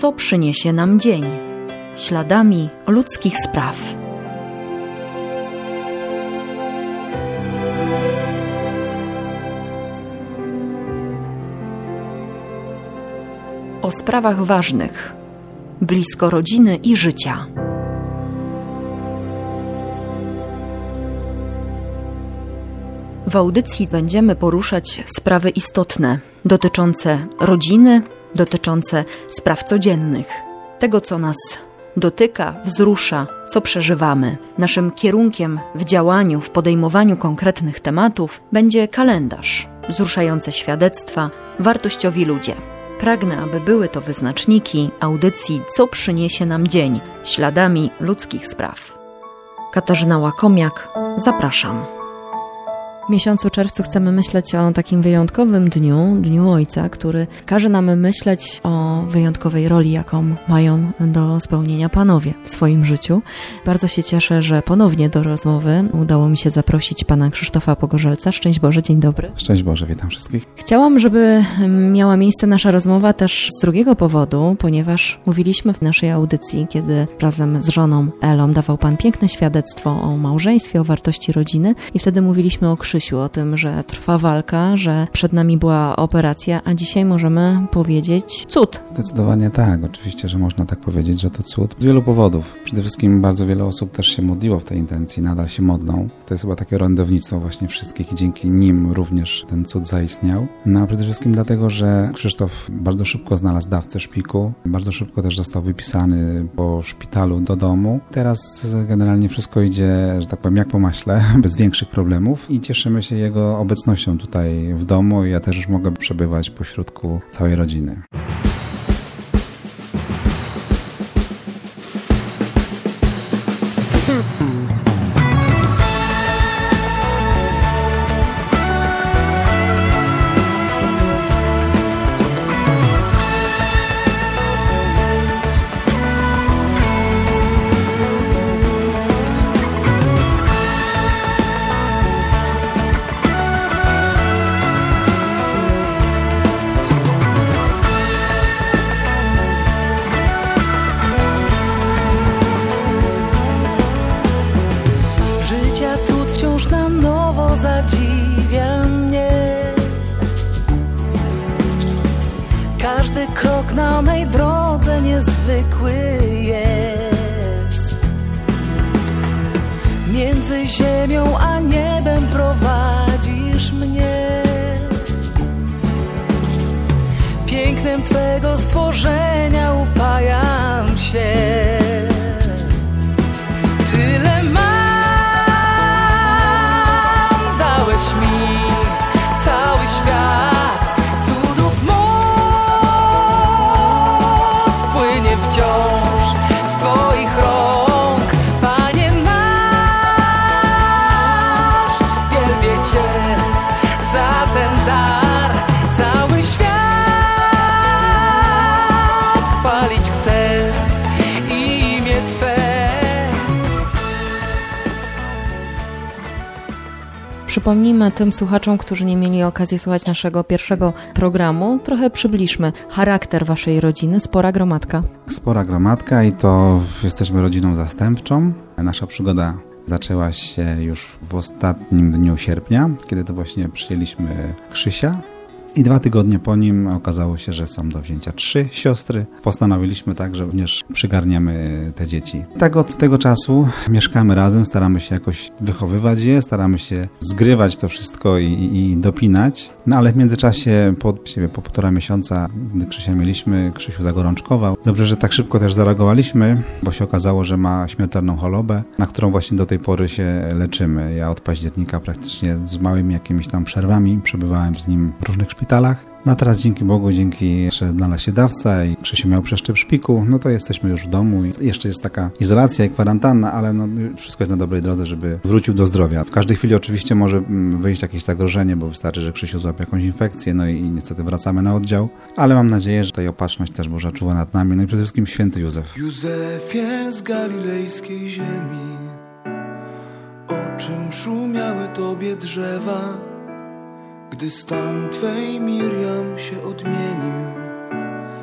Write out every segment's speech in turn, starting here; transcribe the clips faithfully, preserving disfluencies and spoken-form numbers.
co przyniesie nam dzień, śladami ludzkich spraw. O sprawach ważnych, blisko rodziny i życia. W audycji będziemy poruszać sprawy istotne, dotyczące rodziny, dotyczące spraw codziennych, tego co nas dotyka, wzrusza, co przeżywamy. Naszym kierunkiem w działaniu, w podejmowaniu konkretnych tematów będzie kalendarz, wzruszające świadectwa, wartościowi ludzie. Pragnę, aby były to wyznaczniki audycji Co przyniesie nam dzień, śladami ludzkich spraw. Katarzyna Łakomiak, zapraszam. W miesiącu czerwcu chcemy myśleć o takim wyjątkowym dniu, Dniu Ojca, który każe nam myśleć o wyjątkowej roli, jaką mają do spełnienia panowie w swoim życiu. Bardzo się cieszę, że ponownie do rozmowy udało mi się zaprosić pana Krzysztofa Pogorzelca. Szczęść Boże, dzień dobry. Szczęść Boże, witam wszystkich. Chciałam, żeby miała miejsce nasza rozmowa też z drugiego powodu, ponieważ mówiliśmy w naszej audycji, kiedy razem z żoną Elą dawał pan piękne świadectwo o małżeństwie, o wartości rodziny i wtedy mówiliśmy o Krzysiu, o tym, że trwa walka, że przed nami była operacja, a dzisiaj możemy powiedzieć cud. Zdecydowanie tak, oczywiście, że można tak powiedzieć, że to cud. Z wielu powodów. Przede wszystkim bardzo wiele osób też się modliło w tej intencji, nadal się modlą. To jest chyba takie orędownictwo właśnie wszystkich i dzięki nim również ten cud zaistniał. No a przede wszystkim dlatego, że Krzysztof bardzo szybko znalazł dawcę szpiku, bardzo szybko też został wypisany po szpitalu do domu. Teraz generalnie wszystko idzie, że tak powiem, jak po maśle, bez większych problemów i cieszymy się jego obecnością tutaj w domu i ja też już mogę przebywać pośrodku całej rodziny. Każdy krok na mej drodze niezwykły jest. Między ziemią a niebem prowadzisz mnie. Pięknem Twego stworzenia upajam się. Tyle mam, dałeś mi cały świat. Cudów moc płynie wciąż z Twoich rąk. Panie nasz, wielbię Cię za ten dar. Cały świat chwalić chcę imię Twe. Przypomnijmy tym słuchaczom, którzy nie mieli okazji słuchać naszego pierwszego programu, trochę przybliżmy charakter Waszej rodziny. Spora gromadka. Spora gromadka i to jesteśmy rodziną zastępczą. Nasza przygoda zaczęła się już w ostatnim dniu sierpnia, kiedy to właśnie przyjęliśmy Krzysia. I dwa tygodnie po nim okazało się, że są do wzięcia trzy siostry. Postanowiliśmy tak, że również przygarniamy te dzieci. Tak od tego czasu mieszkamy razem, staramy się jakoś wychowywać je, staramy się zgrywać to wszystko i, i dopinać. No ale w międzyczasie, po, po półtora miesiąca, gdy Krzysia mieliśmy, Krzysiu zagorączkował. Dobrze, że tak szybko też zareagowaliśmy, bo się okazało, że ma śmiertelną chorobę, na którą właśnie do tej pory się leczymy. Ja od października praktycznie z małymi jakimiś tam przerwami przebywałem z nim w różnych szpitalach. No a teraz dzięki Bogu, dzięki, że znalazł się dawca i Krzysiu miał przeszczep szpiku, no to jesteśmy już w domu i jeszcze jest taka izolacja i kwarantanna, ale no wszystko jest na dobrej drodze, żeby wrócił do zdrowia. W każdej chwili oczywiście może wyjść jakieś zagrożenie, bo wystarczy, że Krzysiu złapie jakąś infekcję, no i niestety wracamy na oddział, ale mam nadzieję, że tutaj opatrzność też Boża czuwa nad nami, no i przede wszystkim święty Józef. Józefie z galilejskiej ziemi, o czym szumiały Tobie drzewa, gdy stan Twej Miriam się odmienił? Czym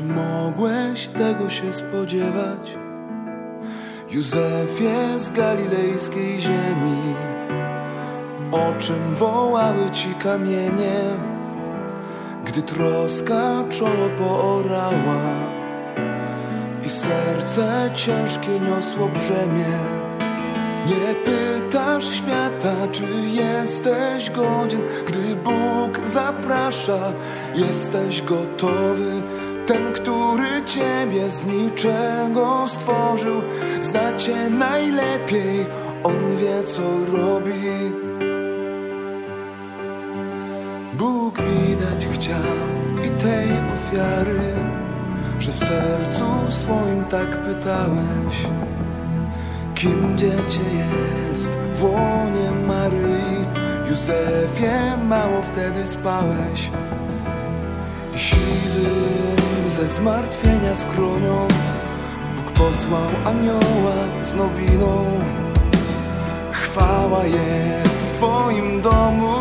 Czy mogłeś tego się spodziewać? Józefie z galilejskiej ziemi, o czym wołały ci kamienie, gdy troska czoło poorała i serce ciężkie niosło brzemię. Nie pytasz świata, czy jesteś godzien, gdy Bóg zaprasza. Jesteś gotowy, ten, który ciebie z niczego stworzył, zna cię najlepiej, on wie, co robi. Bóg widać chciał i tej ofiary, że w sercu swoim tak pytałeś, kim dziecię jest w łonie Maryi. Józefie, mało wtedy spałeś i siwym ze zmartwienia skronią Bóg posłał anioła z nowiną. Chwała jest w twoim domu,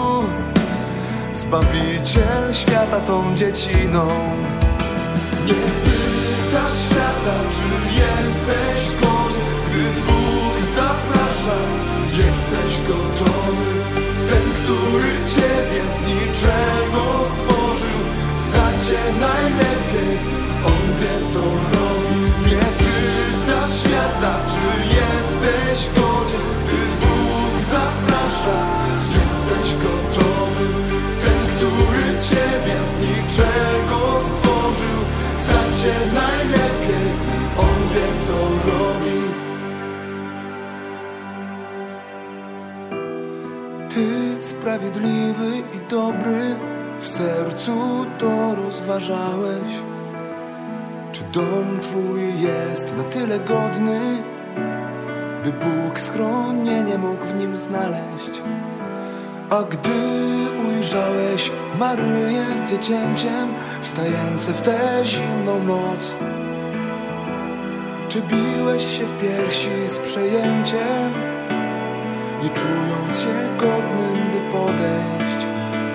Zbawiciel świata tą dzieciną. Nie pytasz świata, czy jesteś godzien, gdy Bóg zaprasza. Jesteś gotowy, ten, który ciebie z niczego stworzył, zna cię najlepiej, on wie, co robi. Nie pytasz świata, czy jesteś godzien, gdy Bóg zaprasza. Jesteś gotowy, ten, który ciebie z niczego stworzył, zna cię najlepiej, on wie, co robi. Ty, sprawiedliwy i dobry, w sercu to rozważałeś, czy dom twój jest na tyle godny, by Bóg schronienie mógł w nim znaleźć. A gdy ujrzałeś Maryję z dziecięciem wstające w tę zimną noc, czy biłeś się w piersi z przejęciem, nie czując się godnym, by podejść?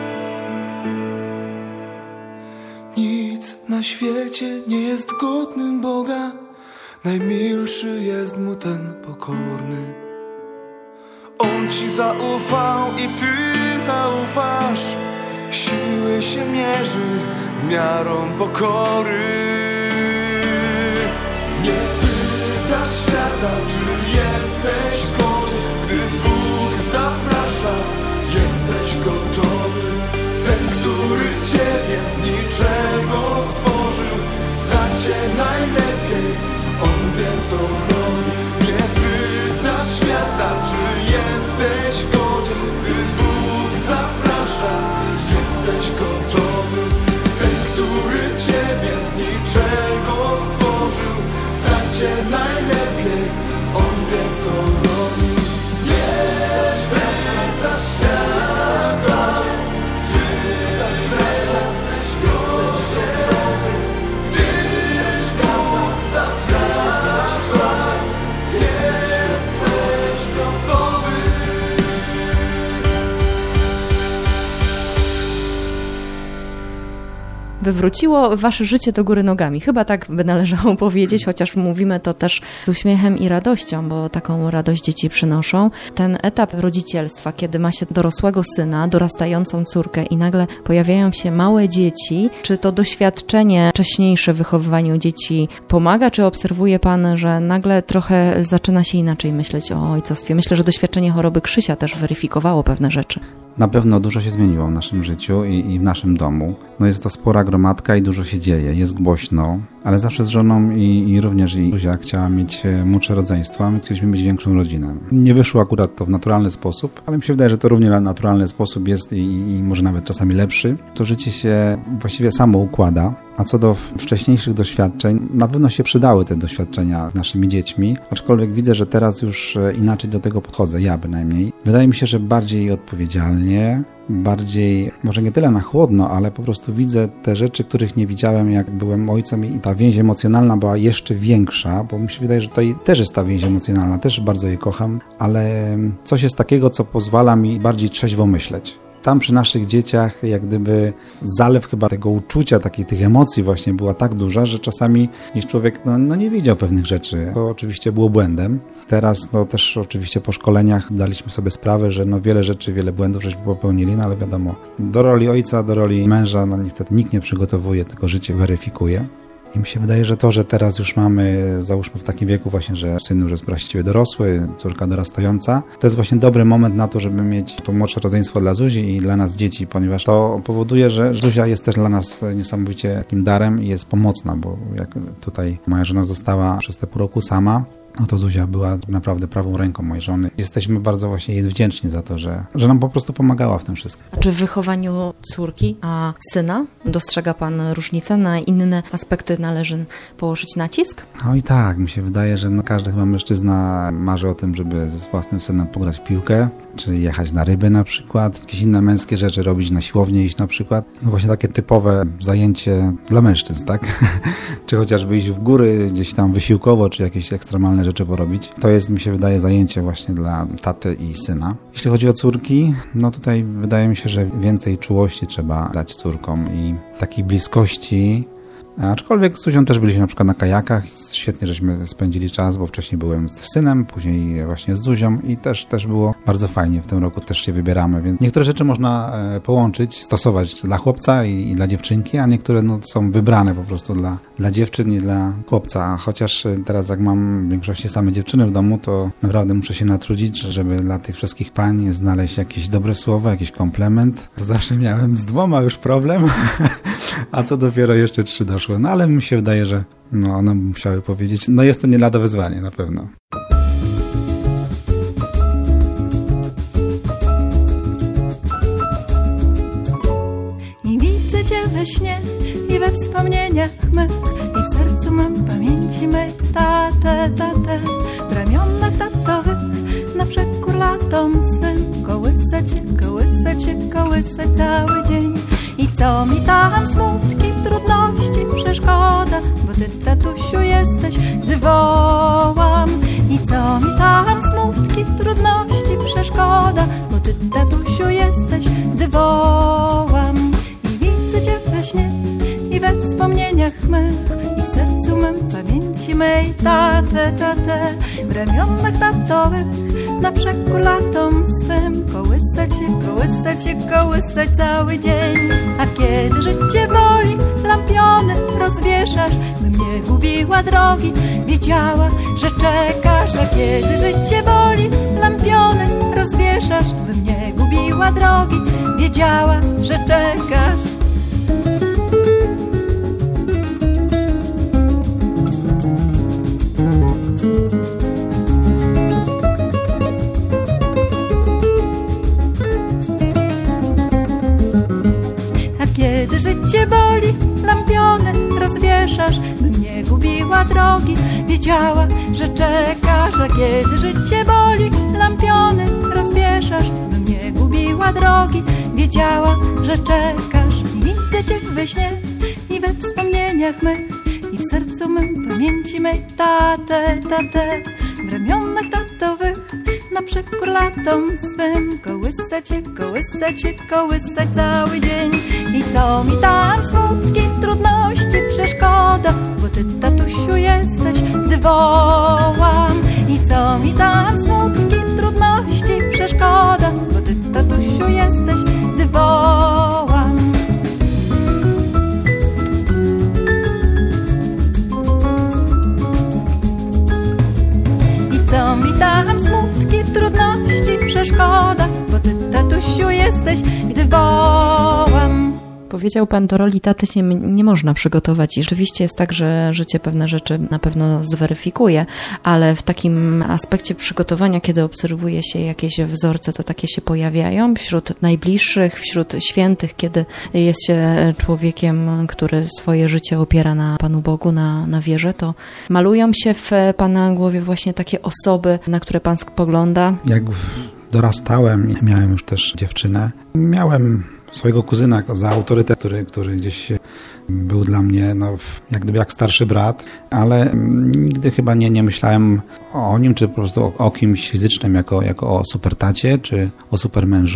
Nic na świecie nie jest godnym Boga, najmilszy jest mu ten pokorny. On ci zaufał i ty zaufasz, siły się mierzy miarą pokory. Nie pytasz świata, czy jesteś godzien, gdy Bóg zaprasza. Jesteś gotowy, ten, który ciebie z niczego stworzył, zna cię najlepiej, on wie, co robi. Nie pytasz świata, czy jesteś godzien, gdy Bóg zaprasza. Jesteś gotowy, ten, który ciebie z niczego stworzył, zna cię najlepiej, on wie, co robi. Nie pytasz świata, czy jesteś gotowy, gdy Bóg zaprasza. Jesteś gotowy. Wywróciło wasze życie do góry nogami. Chyba tak by należało powiedzieć, chociaż mówimy to też z uśmiechem i radością, bo taką radość dzieci przynoszą. Ten etap rodzicielstwa, kiedy ma się dorosłego syna, dorastającą córkę i nagle pojawiają się małe dzieci, czy to doświadczenie wcześniejsze w wychowywaniu dzieci pomaga, czy obserwuje pan, że nagle trochę zaczyna się inaczej myśleć o ojcostwie? Myślę, że doświadczenie choroby Krzysia też weryfikowało pewne rzeczy. Na pewno dużo się zmieniło w naszym życiu i, i w naszym domu. No jest to spora gromadka i dużo się dzieje, jest głośno, ale zawsze z żoną i, i również i Zuzia chciała mieć młodsze rodzeństwo, a my chcieliśmy mieć większą rodzinę. Nie wyszło akurat to w naturalny sposób, ale mi się wydaje, że to równie naturalny sposób jest i, i może nawet czasami lepszy. To życie się właściwie samo układa. A co do wcześniejszych doświadczeń, na pewno się przydały te doświadczenia z naszymi dziećmi, aczkolwiek widzę, że teraz już inaczej do tego podchodzę, ja bynajmniej. Wydaje mi się, że bardziej odpowiedzialnie, bardziej, może nie tyle na chłodno, ale po prostu widzę te rzeczy, których nie widziałem, jak byłem ojcem, i ta więź emocjonalna była jeszcze większa, bo mi się wydaje, że tutaj też jest ta więź emocjonalna, też bardzo je kocham, ale coś jest takiego, co pozwala mi bardziej trzeźwo myśleć. tam przy naszych dzieciach jak gdyby zalew chyba tego uczucia, takich tych emocji właśnie była tak duża, że czasami niż człowiek no, no nie widział pewnych rzeczy. To oczywiście było błędem. Teraz no też oczywiście po szkoleniach daliśmy sobie sprawę, że no wiele rzeczy, wiele błędów żeśmy popełnili, no ale wiadomo, do roli ojca, do roli męża, no niestety nikt nie przygotowuje, tylko życie weryfikuje. I mi się wydaje, że to, że teraz już mamy, załóżmy w takim wieku właśnie, że syn już jest właściwie dorosły, córka dorastająca, to jest właśnie dobry moment na to, żeby mieć to młodsze rodzeństwo dla Zuzi i dla nas dzieci, ponieważ to powoduje, że Zuzia jest też dla nas niesamowicie takim darem i jest pomocna, bo jak tutaj moja żona została przez te pół roku sama, no to Zuzia była naprawdę prawą ręką mojej żony. Jesteśmy bardzo właśnie jej wdzięczni za to, że, że nam po prostu pomagała w tym wszystkim. A czy w wychowaniu córki, a syna dostrzega pan różnicę? Na inne aspekty należy położyć nacisk? No i tak, mi się wydaje, że no każdy chyba mężczyzna marzy o tym, żeby ze własnym synem pograć w piłkę, czy jechać na ryby na przykład, jakieś inne męskie rzeczy robić, na siłownię iść na przykład. No właśnie takie typowe zajęcie dla mężczyzn, tak? Czy chociażby iść w góry gdzieś tam wysiłkowo, czy jakieś ekstremalne rzeczy porobić. To jest, mi się wydaje, zajęcie właśnie dla taty i syna. Jeśli chodzi o córki, no tutaj wydaje mi się, że więcej czułości trzeba dać córkom i takiej bliskości. Aczkolwiek z Zuzią też byliśmy na przykład na kajakach. Świetnie żeśmy spędzili czas, bo wcześniej byłem z synem, później właśnie z Zuzią i też, też było bardzo fajnie. W tym roku też się wybieramy, więc niektóre rzeczy można połączyć, stosować dla chłopca i, i dla dziewczynki, a niektóre no, są wybrane po prostu dla, dla dziewczyn i dla chłopca. Chociaż teraz jak mam w większości same dziewczyny w domu, to naprawdę muszę się natrudzić, żeby dla tych wszystkich pań znaleźć jakieś dobre słowo, jakiś komplement. To zawsze miałem z dwoma już problem, a co dopiero jeszcze trzy doszły. No ale mi się wydaje, że no, one musiały powiedzieć, no jest to nie lada wyzwanie na pewno. I widzę Cię we śnie i we wspomnieniach mych i w sercu mam pamięci mej tatę, tatę w ramionach tatowych na przekór latom swym kołysać się, kołysać się, kołysać cały dzień. I co mi tam smutki, trudności, przeszkoda, bo Ty, tatusiu, jesteś, gdy wołam. I co mi tam smutki, trudności, przeszkoda, bo Ty, tatusiu, jesteś, gdy wołam. I widzę Cię we śnie i we wspomnieniach mych i w sercu mym pamięci mej tatę, tatę w ramionach tatowych na przekór latom swym kołysać się, kołysać się, kołysać cały dzień. A kiedy życie boli, lampiony rozwieszasz, bym nie gubiła drogi, wiedziała, że czekasz. A kiedy życie boli, lampiony rozwieszasz, bym nie gubiła drogi, wiedziała, że czekasz. Kiedy życie boli, lampiony rozwieszasz, bym nie gubiła drogi, wiedziała, że czekasz. A kiedy życie boli, lampiony rozwieszasz, bym nie gubiła drogi, wiedziała, że czekasz. I widzę Cię we śnie i we wspomnieniach mych i w sercu mym pamięci mej tatę, tatę w ramionach tatowych na przekór latom swym kołysać się, kołysać się, kołysać cały dzień. I co mi tam smutki, trudności, przeszkoda, bo Ty, tatusiu, jesteś, gdy wołam. I co mi tam smutki, trudności, przeszkoda, bo Ty, tatusiu, jesteś, gdy wołam. I co mi tam smutki, trudności, przeszkoda, bo Ty, tatusiu, jesteś, gdy wołam. Powiedział pan, do roli taty się nie można przygotować i rzeczywiście jest tak, że życie pewne rzeczy na pewno zweryfikuje, ale w takim aspekcie przygotowania, kiedy obserwuje się jakieś wzorce, to takie się pojawiają wśród najbliższych, wśród świętych, kiedy jest się człowiekiem, który swoje życie opiera na Panu Bogu, na, na wierze, to malują się w pana głowie właśnie takie osoby, na które pan spogląda. Jak dorastałem i miałem już też dziewczynę, miałem swojego kuzyna za autorytet, który, który gdzieś był dla mnie no, jak gdyby jak starszy brat, ale nigdy chyba nie, nie myślałem o nim, czy po prostu o, o kimś fizycznym jako, jako o supertacie, czy o supermężu.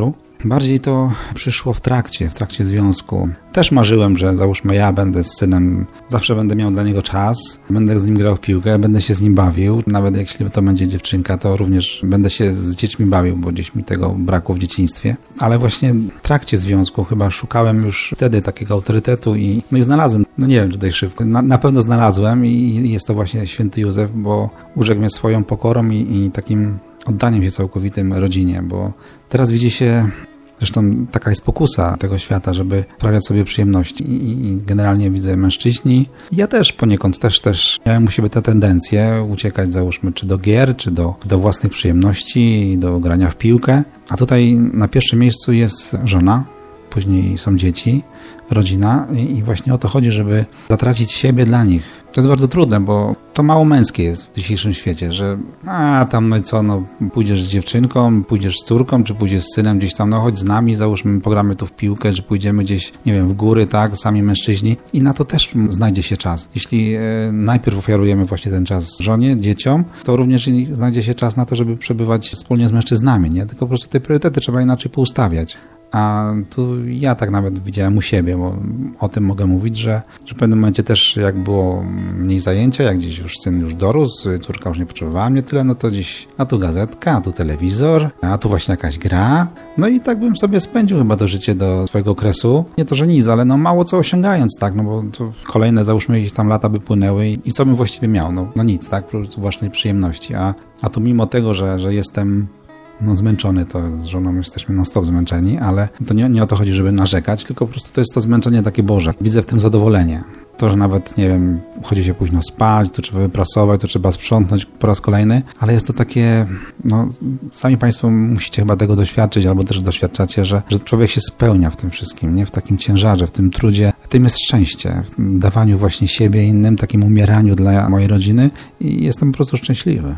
Bardziej to przyszło w trakcie, w trakcie związku. Też marzyłem, że załóżmy ja będę z synem, zawsze będę miał dla niego czas, będę z nim grał w piłkę, będę się z nim bawił. Nawet jeśli to będzie dziewczynka, to również będę się z dziećmi bawił, bo gdzieś mi tego brakło w dzieciństwie. Ale właśnie w trakcie związku chyba szukałem już wtedy takiego autorytetu i, no i znalazłem, no nie wiem, czy tutaj szybko, na, na pewno znalazłem i jest to właśnie święty Józef, bo urzekł mnie swoją pokorą i, i takim oddaniem się całkowitym rodzinie, bo teraz widzi się, zresztą taka jest pokusa tego świata, żeby sprawiać sobie przyjemności i, i generalnie widzę mężczyźni. Ja też poniekąd też, też miałem u siebie tę tendencję uciekać załóżmy czy do gier, czy do, do własnych przyjemności, do grania w piłkę, a tutaj na pierwszym miejscu jest żona, później są dzieci, rodzina i właśnie o to chodzi, żeby zatracić siebie dla nich. To jest bardzo trudne, bo to mało męskie jest w dzisiejszym świecie, że a tam no i co, no pójdziesz z dziewczynką, pójdziesz z córką, czy pójdziesz z synem gdzieś tam, no chodź z nami, załóżmy pogramy tu w piłkę, że pójdziemy gdzieś, nie wiem, w góry, tak, sami mężczyźni i na to też znajdzie się czas. Jeśli e, najpierw ofiarujemy właśnie ten czas żonie, dzieciom, to również znajdzie się czas na to, żeby przebywać wspólnie z mężczyznami, nie? Tylko po prostu te priorytety trzeba inaczej poustawiać. A tu ja tak nawet widziałem u siebie, bo o tym mogę mówić, że, że w pewnym momencie też jak było mniej zajęcia, jak gdzieś już syn już dorósł, córka już nie potrzebowała mnie tyle, no to gdzieś a tu gazetka, a tu telewizor, a tu właśnie jakaś gra. No i tak bym sobie spędził chyba to życie do swojego okresu. Nie to, że nic, ale no mało co osiągając, tak, no bo to kolejne załóżmy jakieś tam lata by płynęły i, i co bym właściwie miał? No, no nic, tak, po prostu własnej przyjemności. A, a tu mimo tego, że, że jestem no zmęczony, to z żoną jesteśmy non-stop zmęczeni, ale to nie, nie o to chodzi, żeby narzekać, tylko po prostu to jest to zmęczenie takie Boże. Widzę w tym zadowolenie. To, że nawet, nie wiem, chodzi się późno spać, to trzeba wyprasować, to trzeba sprzątnąć po raz kolejny, ale jest to takie, no sami Państwo musicie chyba tego doświadczyć, albo też doświadczacie, że, że człowiek się spełnia w tym wszystkim, nie? W takim ciężarze, w tym trudzie. W tym jest szczęście, w dawaniu właśnie siebie innym, takim umieraniu dla mojej rodziny i jestem po prostu szczęśliwy.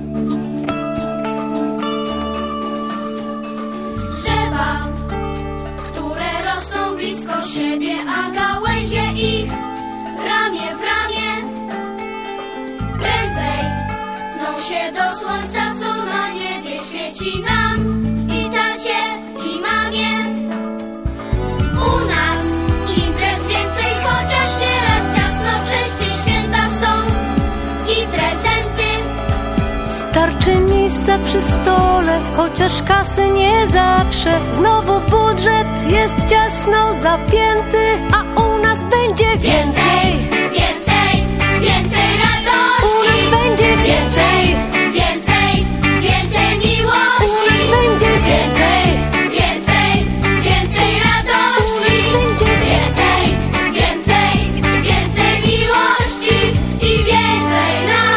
Siebie, a gałęzie ich ramię w ramię prędzej pną się do słońca, co na niebie świeci nam i tacie, i mamie. U nas imprez więcej, chociaż nieraz ciasno, częściej święta są i prezenty. Starczy miejsca przy stole, chociaż kasy nie zawsze. Znowu budżet jest ciasno zapięty, a u nas będzie więcej, więcej, więcej radości. U nas będzie więcej, więcej, więcej miłości. U nas będzie więcej, więcej, więcej radości. U nas będzie więcej, więcej, więcej miłości i więcej nas.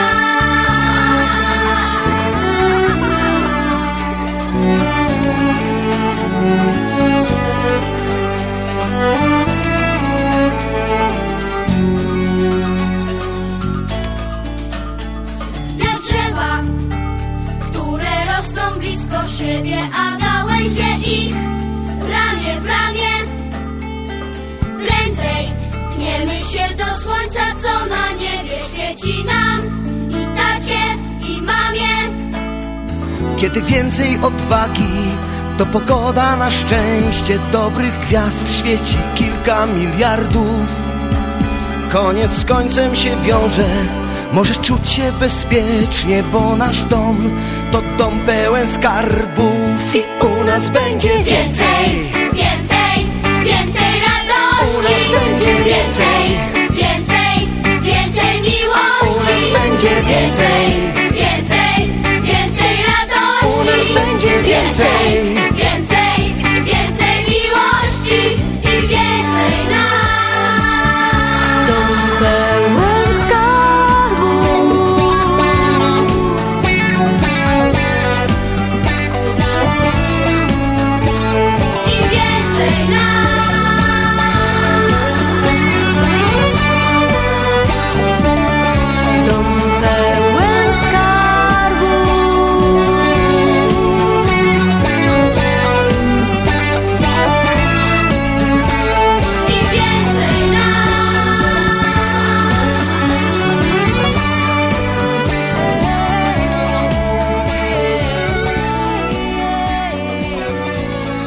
Jak drzewa, które rosną blisko siebie, a gałęzie ich ramię w ramię prędzej pniemy się do słońca, co na niebie świeci nam i tacie, i mamie. Kiedy więcej odwagi, to pogoda na szczęście dobrych gwiazd świeci kilka miliardów. Koniec z końcem się wiąże, możesz czuć się bezpiecznie, bo nasz dom to dom pełen skarbów. I u nas będzie Więcej, więcej, więcej radości. U nas będzie więcej, więcej, więcej miłości. U nas będzie więcej, więcej, więcej radości. U nas będzie więcej, więcej, więcej miłości i więcej nas. dom pełen skarbu. I więcej nas. Dom pełen skarbu. I więcej nas.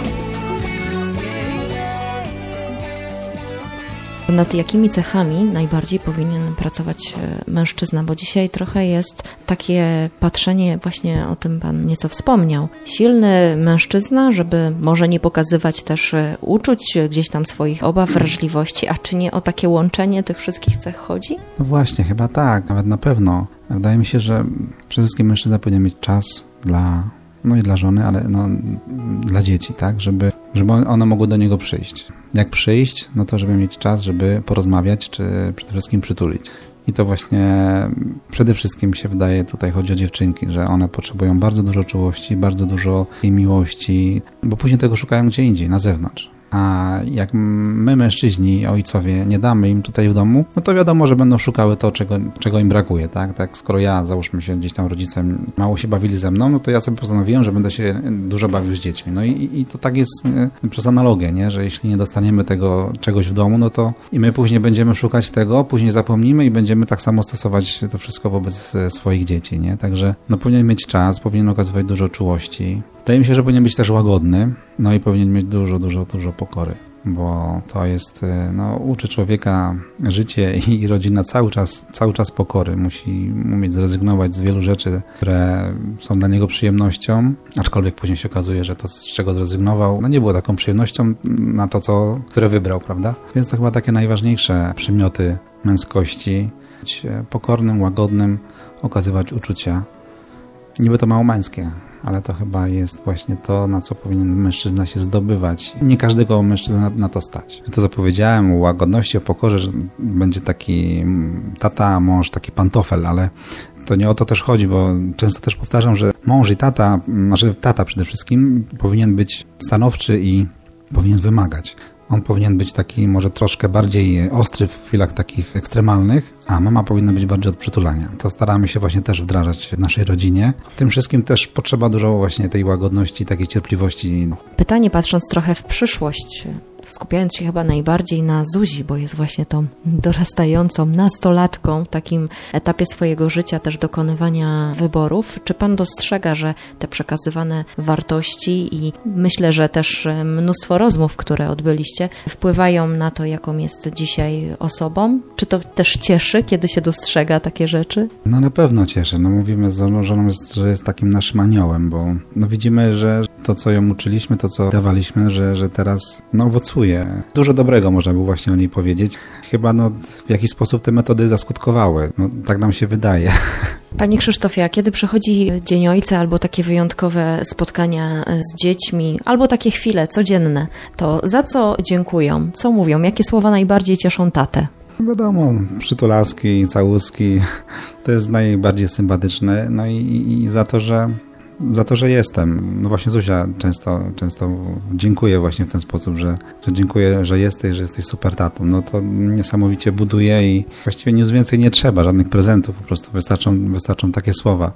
Nad jakimi cechami najbardziej powinien pracować mężczyzna? Bo dzisiaj trochę jest takie patrzenie, właśnie o tym Pan nieco wspomniał. Silny mężczyzna, żeby może nie pokazywać też uczuć, gdzieś tam swoich obaw, wrażliwości, a czy nie o takie łączenie tych wszystkich cech chodzi? No właśnie, chyba tak, nawet na pewno. Wydaje mi się, że przede wszystkim mężczyzna powinien mieć czas dla, no i dla żony, ale no, dla dzieci, tak, żeby, żeby one mogły do niego przyjść. Jak przyjść? No to żeby mieć czas, żeby porozmawiać, czy przede wszystkim przytulić. I to właśnie przede wszystkim się wydaje, tutaj chodzi o dziewczynki, że one potrzebują bardzo dużo czułości, bardzo dużo miłości, bo później tego szukają gdzie indziej, na zewnątrz. A jak my, mężczyźni, ojcowie, nie damy im tutaj w domu, no to wiadomo, że będą szukały to, czego, czego im brakuje, tak? Tak, skoro ja, załóżmy się, gdzieś tam rodzicem mało się bawili ze mną, no to ja sobie postanowiłem, że będę się dużo bawił z dziećmi. No i, i to tak jest nie, przez analogię, nie? Że jeśli nie dostaniemy tego czegoś w domu, no to i my później będziemy szukać tego, później zapomnimy i będziemy tak samo stosować to wszystko wobec swoich dzieci, nie? Także no powinien mieć czas, powinien okazywać dużo czułości. Wydaje mi się, że powinien być też łagodny, no i powinien mieć dużo, dużo, dużo pokory, bo to jest, no, uczy człowieka życie i rodzina cały czas, cały czas pokory. Musi umieć zrezygnować z wielu rzeczy, które są dla niego przyjemnością, aczkolwiek później się okazuje, że to, z czego zrezygnował, no nie było taką przyjemnością na to, co, które wybrał, prawda? Więc to chyba takie najważniejsze przymioty męskości. Być pokornym, łagodnym, okazywać uczucia. Niby to mało męskie, ale to chyba jest właśnie to, na co powinien mężczyzna się zdobywać. Nie każdego mężczyzna na, na to stać. To, co powiedziałem o łagodności, o pokorze, że będzie taki tata, mąż, taki pantofel, ale to nie o to też chodzi, bo często też powtarzam, że mąż i tata, znaczy tata przede wszystkim, powinien być stanowczy i powinien wymagać. On powinien być taki może troszkę bardziej ostry w chwilach takich ekstremalnych, a mama powinna być bardziej od przytulania. To staramy się właśnie też wdrażać w naszej rodzinie. W tym wszystkim też potrzeba dużo właśnie tej łagodności, takiej cierpliwości. Pytanie, patrząc trochę w przyszłość, skupiając się chyba najbardziej na Zuzi, bo jest właśnie tą dorastającą nastolatką w takim etapie swojego życia, też dokonywania wyborów. Czy Pan dostrzega, że te przekazywane wartości i myślę, że też mnóstwo rozmów, które odbyliście, wpływają na to, jaką jest dzisiaj osobą? Czy to też cieszy, kiedy się dostrzega takie rzeczy? No na pewno cieszy. No mówimy z żoną, że jest takim naszym aniołem, bo no widzimy, że to, co ją uczyliśmy, to, co dawaliśmy, że, że teraz no, owocuje. Dużo dobrego można było właśnie o niej powiedzieć. Chyba no, w jakiś sposób te metody zaskutkowały. No, tak nam się wydaje. Panie Krzysztofie, a kiedy przychodzi Dzień Ojca albo takie wyjątkowe spotkania z dziećmi, albo takie chwile codzienne, to za co dziękują? Co mówią? Jakie słowa najbardziej cieszą tatę? Wiadomo, przytulaski, całuski, to jest najbardziej sympatyczne. No i, i za to, że za to, że jestem. No właśnie Zuzia często, często dziękuję właśnie w ten sposób, że, że dziękuję, że jesteś, że jesteś super tatą. No to niesamowicie buduje i właściwie nic więcej nie trzeba, żadnych prezentów, po prostu wystarczą, wystarczą takie słowa.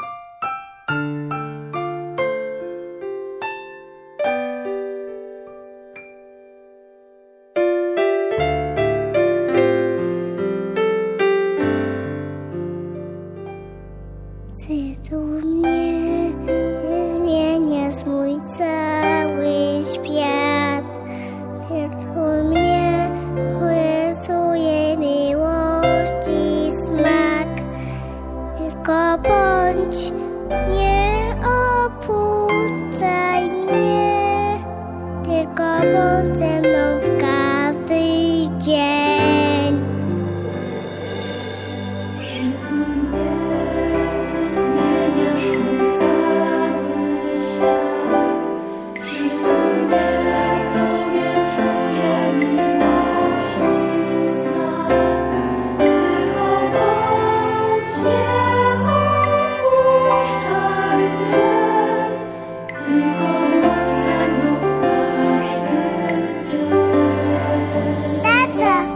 Przytul mnie, zmieniasz mój cały świat. Przytul mnie, rysuje miłości smak. Tylko bądź, nie opuszczaj mnie. Tylko bądź ze mną w każdy dzień. Tata!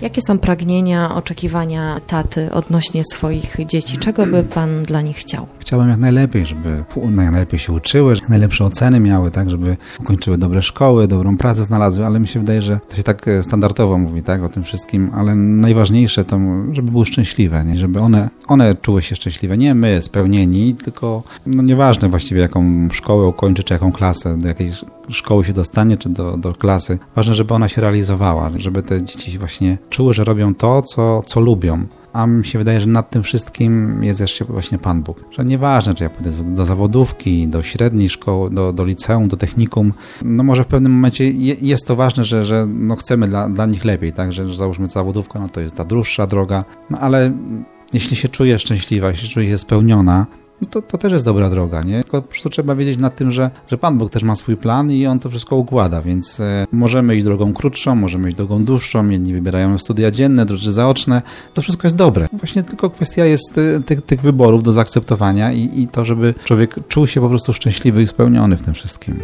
Jakie są pragnienia, oczekiwania taty odnośnie swoich dzieci? Czego by pan dla nich chciał? Chciałbym jak najlepiej, żeby jak najlepiej się uczyły, jak najlepsze oceny miały, tak, żeby ukończyły dobre szkoły, dobrą pracę znalazły, ale mi się wydaje, że to się tak standardowo mówi, tak, o tym wszystkim, ale najważniejsze to, żeby były szczęśliwe, nie? Żeby one, one czuły się szczęśliwe, nie my spełnieni, tylko no nieważne właściwie jaką szkołę ukończy, czy jaką klasę, do jakiej szkoły się dostanie, czy do, do klasy. Ważne, żeby ona się realizowała, żeby te dzieci właśnie czuły, że robią to, co, co lubią. A mi się wydaje, że nad tym wszystkim jest jeszcze właśnie Pan Bóg. Że nieważne, czy ja pójdę do, do zawodówki, do średniej szkoły, do, do liceum, do technikum. No może w pewnym momencie je, jest to ważne, że, że no chcemy dla, dla nich lepiej, tak? Że, że załóżmy zawodówka, no to jest ta dłuższa droga. No ale jeśli się czuje szczęśliwa, jeśli czuje się spełniona, To, to też jest dobra droga, nie? Tylko po prostu trzeba wiedzieć nad tym, że, że Pan Bóg też ma swój plan i On to wszystko układa, więc e, możemy iść drogą krótszą, możemy iść drogą dłuższą, jedni wybierają studia dzienne, drudzy zaoczne. To wszystko jest dobre. Właśnie tylko kwestia jest e, tych, tych wyborów do zaakceptowania i, i to, żeby człowiek czuł się po prostu szczęśliwy i spełniony w tym wszystkim.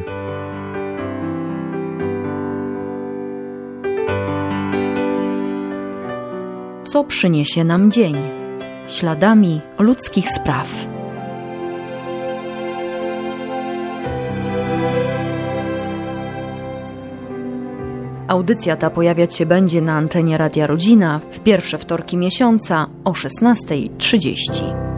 Co przyniesie nam dzień? Śladami ludzkich spraw. Audycja ta pojawiać się będzie na antenie Radia Rodzina w pierwsze wtorki miesiąca o szesnasta trzydzieści.